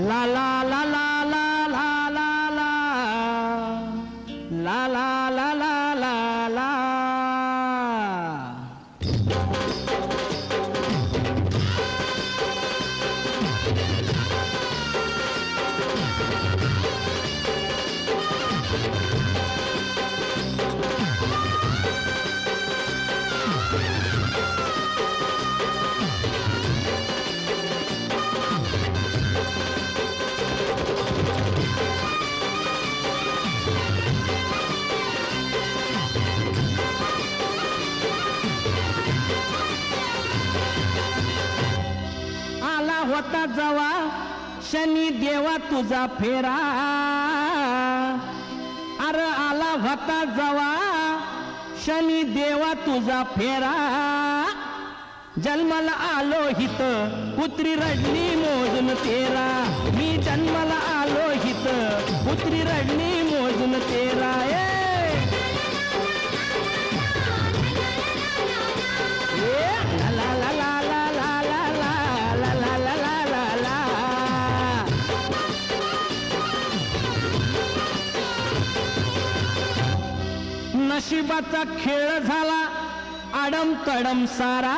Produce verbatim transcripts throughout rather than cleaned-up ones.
ला ला ला ला ला ला ला ला ला ला ला ला ला ला होता जवा शनी देवा तुझा फेरा अरे आला होता जवा शनी देवा तुझा फेरा जन्माला आलो हित पुत्री रडणी मोजून तेरा मी जन्माला आलो हित पुत्री रडणी मोजून तेरा ए ला ला ला नशिबाचा खेळ झाला आडम तडम सारा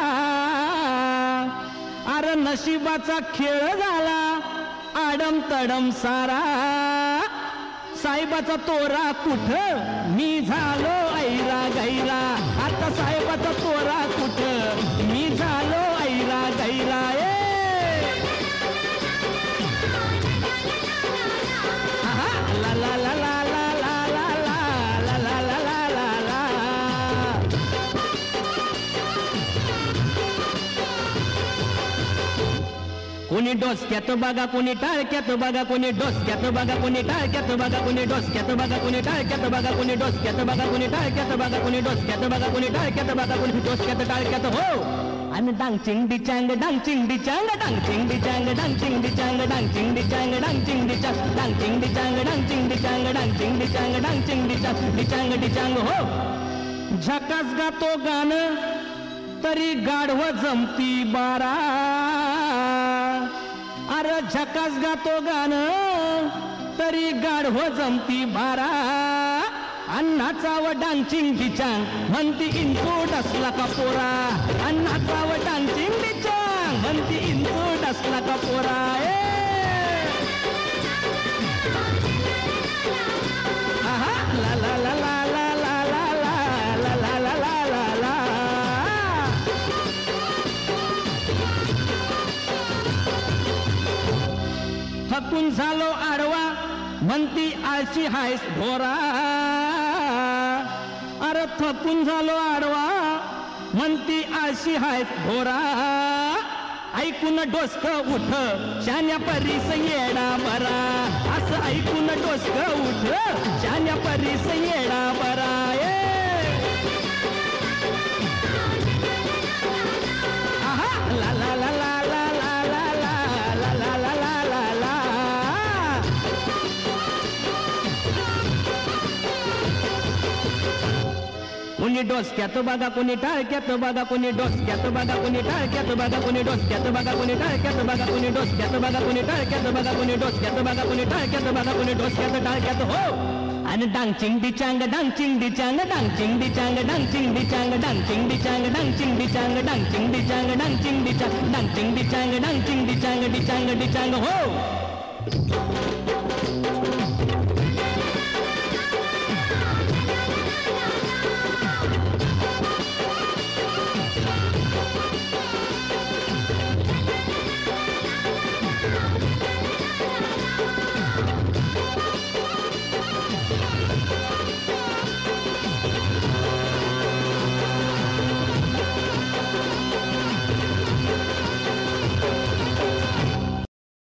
अरे नशिबाचा खेळ झाला आडम तडम सारा साहेबाचा तोरा कुठं मी झालो ऐरा गैरा आता साहेबाचा तोरा कुठं मी झालो ऐरा गैरा ए ला ला ला ला कोणी डोसक्यात बघा कोणी टाळक्यात बघा कोणी डोसक्यात बघा कोणी टाळक्यात बघा कोणी डोसक्यात बघा कोणी टाळक्यात बघा कोणी डोसक्यात बघा कोणी टाळक्यात बघा कोणी डोसक्यात बघा कोणी टाळक्यात बघा कोणी डोसक्यात टाळक्यात हो आणि डांग चिंग डिचांग डांग चिंग डिचांग डांग चिंग डिचांग डांग चिंग डिचांग डांग चिंग डिचांग डांग चिंग डिचांग डांग चिंग डिचांग डांग चिंग डिचांग डांग चिंग डिचांग डांग चिंग डिचांग डिचांग डिचांग हो झकास गातो गाणं तरी गाढव जमती बारा अरे झकास गातो गाणं तरी गाढव जमती बारा अन्नाचा व डांचिंग डिचांग म्हणती इंचू डसला का पोरा अन्नाचा व डांचिंग डिचांग म्हणती इंचू डसला का पोरा ए आहा ला ला ला ला ला ला ला ला ला ला ला ला ला थकून झालो आडवा म्हणती आळशी हायस भोरा अरे थकून झालो आडवा म्हणती आळशी हायस भोरा ऐकून डोसक उठ शान्या परीस येडा बरा असं ऐकून डोसक उठ शान्या परीस येडा बरा ए आहा ला ला ला ला कोणी डोसक्यात बघा कोणी टाळक्यात बघा कोणी डोसक्यात बघा कोणी टाळक्यात बघा कोणी डोसक्यात बघा कोणी टाळक्यात बघा कोणी डोसक्यात बघा कोणी टाळक्यात बघा कोणी डोसक्यात बघा कोणी टाळक्यात बघा कोणी डोसक्यात टाळक्यात हो आणि डांग चिंग डिचांग डांग चिंग डिचांग डांग चिंग डिचांग डांग चिंग डिचांग डांग चिंग डिचांग डांग चिंग डिचांग डांग चिंग डिचांग डांग चिंग डिचांग डांग चिंग डिचांग डांग चिंग डिचांग डिचांग डिचांग हो